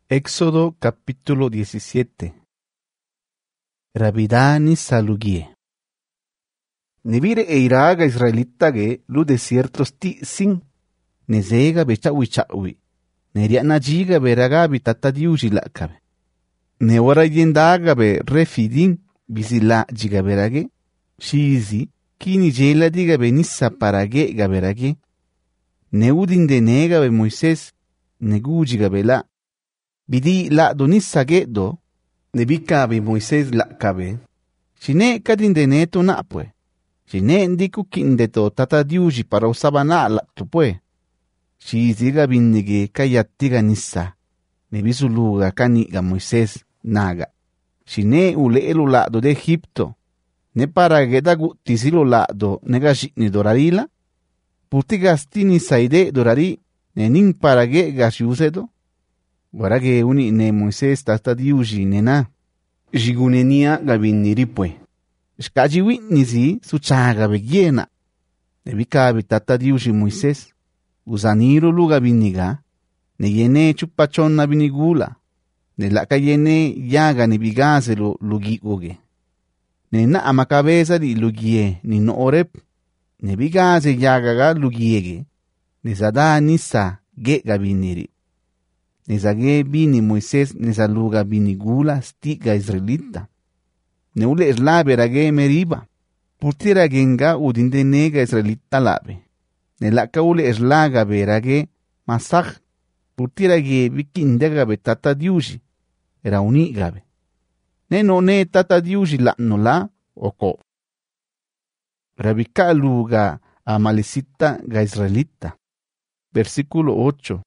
Éxodo capítulo 17. Rabidani salugie. Nibire eiraga israelita ge lu desiertos ti sin. Nezega bechawi chawi. Neriana jiga beraga bitata diuji lakabe. Ne ora yendaga be refidin bizila jiga berage. Shizi kini jela diga be nissa parage gaberage. Neudin de nega be Moisés neguji gabela. Bidi la donissa gedo, nebikabe Moisés la kabe. Shine kadin de neto na pue. Shine ndiku kindeto tata diuji para usabana la tupue. Shiziga bindige kayatiga nissa. Nebisuluga kaniga Moisés naga. Shine ule elu lado de Egipto. Ne para gedagu tisilo lado negashini dorarila. Putigastini saide dorari nenin para ge gashusedo. Warage uni ne Moisés tata diuji nena. Jigunenia gabiniripue. Shkaji witnisi suchaga begiena. Nebikabe tata diuji Moisés. Usaniro lu gabiniga. Ne yene chupachon na binigula. Ne laka yene yaga ne bigazelo lugi oge. Ne na amakabeza di lugie ni no orep. Ne bigaze yaga ga lugiege. Ne zada nisa ge gabiniri. Nezage bini Moisés nezaluga binigula stiga israelita. Neule eslabe rage meriba. Purtira genga udinde nega israelita labe. Nelaka ule eslaga berage masaj. Purtira ge bikindega be tata diuji. Era unigabe. No ne tata diuji la no la oko. Rabika luga amalecita ga israelita. Versículo 8.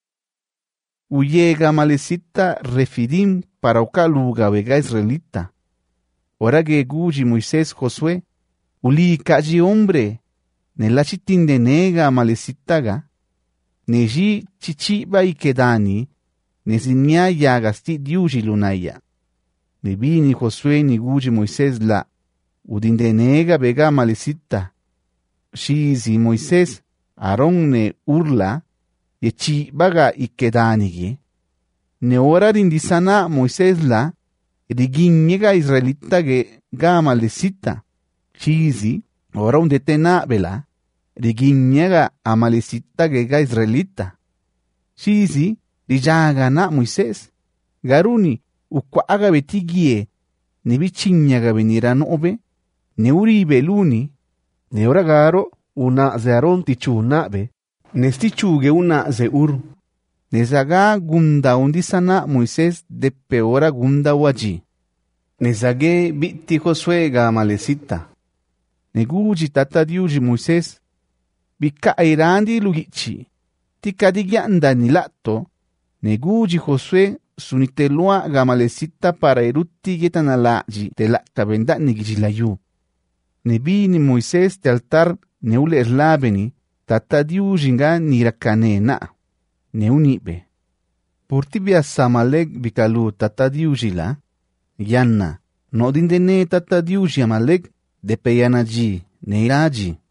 Uyega malecita refidim para okaluga vega israelita. Ora que guji Moisés Josué, uli kaji hombre, ne la chitinde nega malecita ga, neji chichiba y kedani, ne zinya ya gasti diuji lunaya. Ne bini Josué ni guji Moisés la, udinde nega vega malecita. Shizi Moisés, Aarón ne urla, yechi baga ikedanigi. Ne ora rindisana Moisés la, riginyega israelita ge gama lesita. Chizi, ora un detena bela, riginyega amalecita ge ga israelita. Chizi, rijaga na Moisés. Garuni, ukwaga betigie, ne bichinyaga venira nobe, ne uribe luni, ne ora garo, una zearon tichunabe, nestichuge una zeur. Nezaga gunda undisana Moisés de peora gunda waji. Nezage biti Josué ga malecita. Neguji tata diuji Moisés. Bika airandi lugichi. Tika digyanda nilato. Neguji Josué sunitelua ga malecita para erutti getanalaji de la tabenda nigijilayu. Nebi ni Moisés de altar neule eslabeni. Tata diuji nga nirakane na. Neunibe. Purtibia samalek bikalu tata diuji la. Yanna. No dindene tata diuji amalek de peyanaji neiraji.